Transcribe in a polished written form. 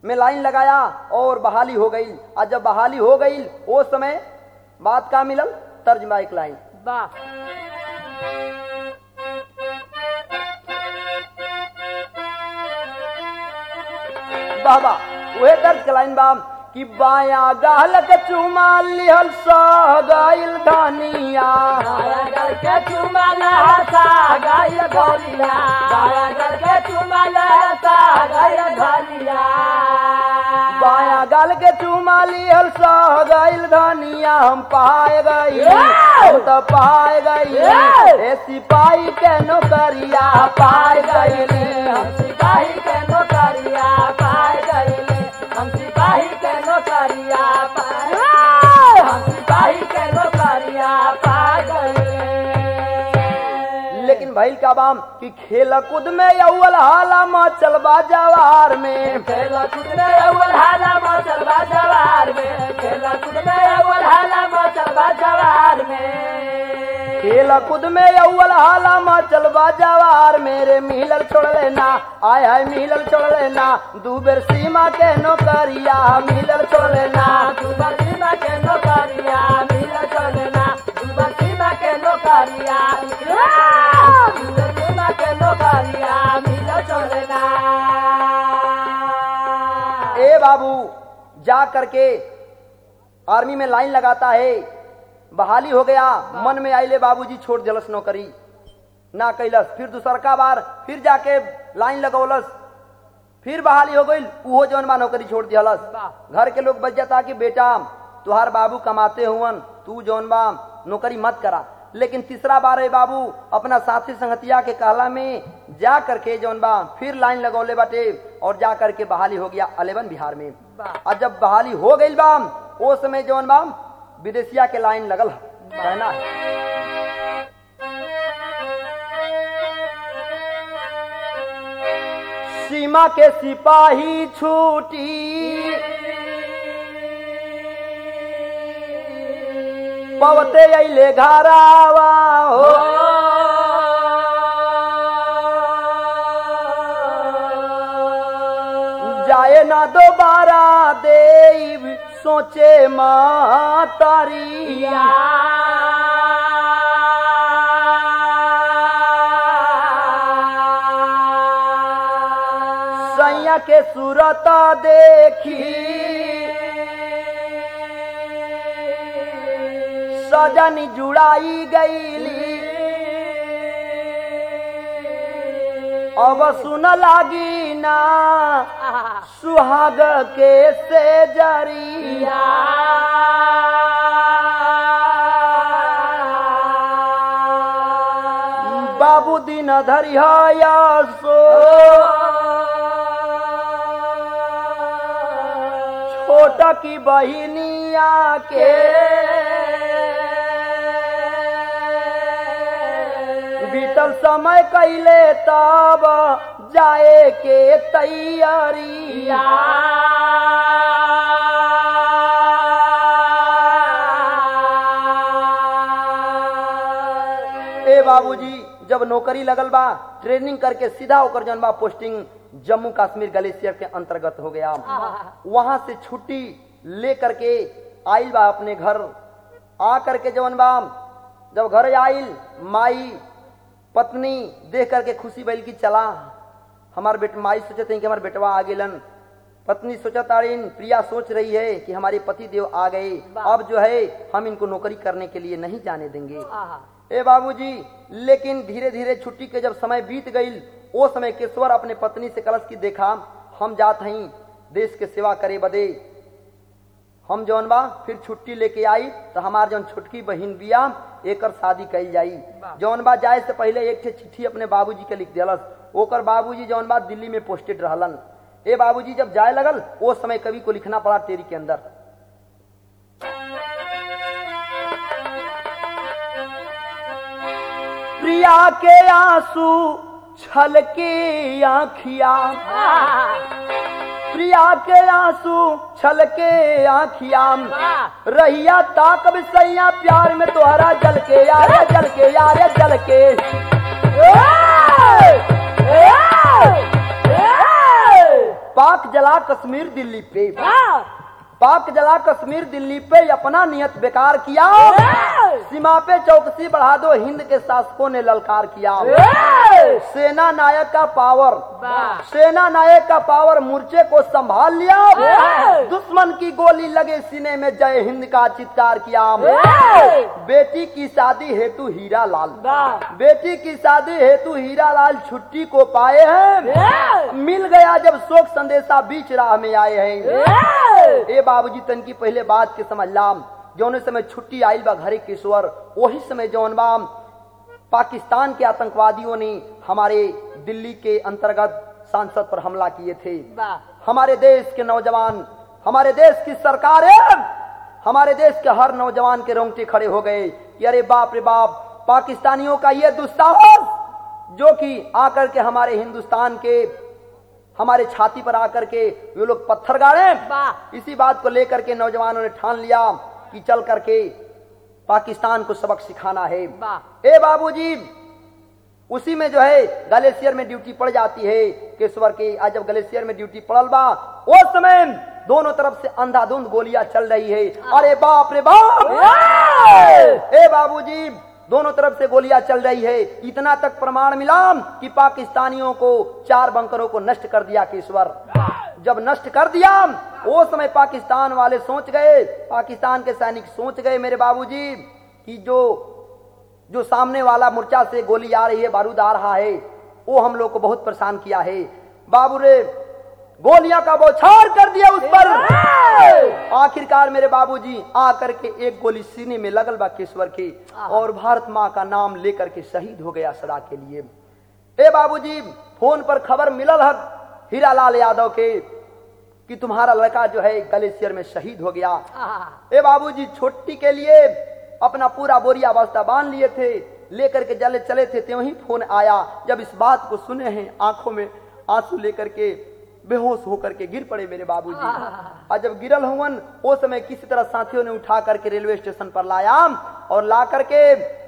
में लाइन लगाया और बहाली हो गई। और जब बहाली हो गई वो समय बात का मिलल तर्जमा एक लाइन वाह बाबा वह दर्ज के लाइन बा कि बाया गाल के चुमा लिहल सह गइल धनिया बाया गल के चुमल सा गइल घरिया बाया गल के चुमल सा गइल घरिया बाया गाल के चुमा लिहल सह गइल धनिया हम पाए गई हम तो पाए गई ए सिपाही के नौकरिया पाए गई हम सिपाही के नौकरिया पाए गइले हम सिपाही के नौकरिया पाए हम सिपाही के नौकरिया पाए गइले। लेकिन भइल का बाम कि खेल कूद में अव्वल हाला मचल बा जवार में खेल कूद में अव्वल हाला मचल बा जवार में खेल कूद में अव्वल हाला मचल बा जवार में खेल कूद में अव्वल हाला मचल बा जवार मेरे मिलल छोड़ लेना आय हाय मिलल छोड़ लेना दू बेर सीमा के नौकरिया मिलल छोड़ लेना दुबर सीमा के नौकरिया मिल चलना दुबर सीमा के नौकरिया दुबर सीमा के नौकरिया मिल चलना। ए बाबू जा करके आर्मी में लाइन लगाता है बहाली हो गया मन में आइले बाबूजी छोड़ जलस नौकरी ना कैलस फिर दूसरका बार फिर जाके लाइन लगौलस फिर बहाली हो गई उहो जौन बा नौकरी छोड़ दिहलस। घर के लोग बच जाता कि बेटा तुहार बाबू कमाते हुवन तू जौन बा नौकरी मत करा। लेकिन तीसरा बार है बाबू अपना साथी संगतिया के कहला में जा करके जौन बा फिर लाइन लगौले बाटे और जा करके बहाली हो गया 11 बिहार में। और जब बहाली हो गई बा वो समय जौन बा विदेशिया के लाइन लगल कहना है सीमा के सिपाही छूटी पवते अइले घरावा हो जाए ना दोबारा देव सोचे मातारिया सैया के सूरत देखी सजनी जुड़ाई गईली अब सुन लागी ना सुहाग के से जरिया बाबू दिन धरिया सो छोटा की बहिनिया के बीतल समय कैले तब जाए के तैयारिया ए बाबूजी जब नौकरी लगल बा ट्रेनिंग करके सीधा होकर जौन बा पोस्टिंग जम्मू कश्मीर ग्लेशियर के अंतर्गत हो गया। वहां से छुट्टी ले करके आइल बा अपने घर आ करके जौन बा जब घर आइल माई पत्नी देख करके खुशी भइल की चला हमार माई सोचते हैं कि हमारे बेटवा आ गेलन। पत्नी सोचतारीन प्रिया सोच रही है कि हमारे पति देव आ गए अब जो है हम इनको नौकरी करने के लिए नहीं जाने देंगे। ए बाबूजी लेकिन धीरे धीरे छुट्टी के जब समय बीत गई वो समय केशवर अपने पत्नी से कलश की देखा हम जात हई देश के सेवा करे बदे हम जौन बा फिर छुट्टी लेके आई तो हमार जौन छोटकी बहिन बिया एकर शादी कल जाई। जौन बा जाए से पहले एक चिट्ठी अपने बाबूजी के लिख दिलस ओकर बाबूजी जौन बा दिल्ली में पोस्टेड रहलन। ए बाबूजी जब जाए लगल वो समय कवि को लिखना पड़ा तेरी के अंदर प्रिया के आंसू छलके आँखिया प्रिया के आंसू छलके आँखिया रहिया ताकब सैया प्यार में तोहरा जल के यारे जल के यारे जल के पाक जला कश्मीर दिल्ली पे, पाक जला कश्मीर दिल्ली पे अपना नियत बेकार किया। सीमा पे चौकसी बढ़ा दो हिंद के शासकों ने ललकार किया। सेना नायक का पावर, सेना नायक का पावर मोर्चे को संभाल लिया। दुश्मन की गोली लगे सीने में जय हिंद का चित्कार किया। बेटी की शादी हेतु हीरा लाल, बेटी की शादी हेतु हीरा लाल छुट्टी को पाए हैं। मिल गया जब शोक संदेशा बीच राह में आए हैं। ए बाबूजी तन की पहले बात के समझ लाम, जौन समय छुट्टी आयल बा घरे किशोर, वही समय जौन बा पाकिस्तान के आतंकवादियों ने हमारे दिल्ली के अंतर्गत सांसद पर हमला किए थे। हमारे देश के नौजवान, हमारे देश की सरकार है, हमारे देश के हर नौजवान के रोंगटे खड़े हो गए कि अरे बाप रे बाप, पाकिस्तानियों का ये दुस्साहस जो कि आकर के हमारे हिंदुस्तान के, हमारे छाती पर आकर के वे लोग पत्थर गाड़े। इसी बात को लेकर के नौजवानों ने ठान लिया कि चल करके पाकिस्तान को सबक सिखाना है। ए बाबूजी, उसी में जो है ग्लेशियर में ड्यूटी पड़ जाती है केशवर के। आज जब ग्लेशियर में ड्यूटी पड़ल बा, उस समय दोनों तरफ से अंधाधुंध गोलियां चल रही है। अरे बाप रे बाप, ए बाबूजी, दोनों तरफ से गोलियां चल रही है। इतना तक प्रमाण मिला कि पाकिस्तानियों को 4 बंकरों को नष्ट कर दिया केशवर। जब नष्ट कर दिया, वो समय पाकिस्तान वाले सोच गए, पाकिस्तान के सैनिक सोच गए मेरे बाबूजी कि जो सामने वाला मोर्चा से गोली आ रही है, बारूद आ रहा है, वो हम लोग को बहुत परेशान किया है। बाबू रे गोलियां का बौछार कर दिया उस पर। आखिरकार मेरे बाबूजी आकर के एक गोली सीने में लगल बा केशवर के, और भारत माँ का नाम लेकर के शहीद हो गया सदा के लिए। ए बाबूजी, फोन पर खबर मिलल है हीरालाल यादव के कि तुम्हारा लड़का जो है ग्लेशियर में शहीद हो गया। ए बाबूजी, छोटी के लिए अपना पूरा बोरिया बस्ता बांध लिए थे, लेकर के चले थे, त्यों ही फोन आया। जब इस बात को सुने हैं, आंखों में आंसू लेकर के बेहोश होकर के गिर पड़े मेरे बाबूजी। और जब गिरल हुवन, उस समय किसी तरह साथियों ने उठा करके रेलवे स्टेशन पर लाया और ला करके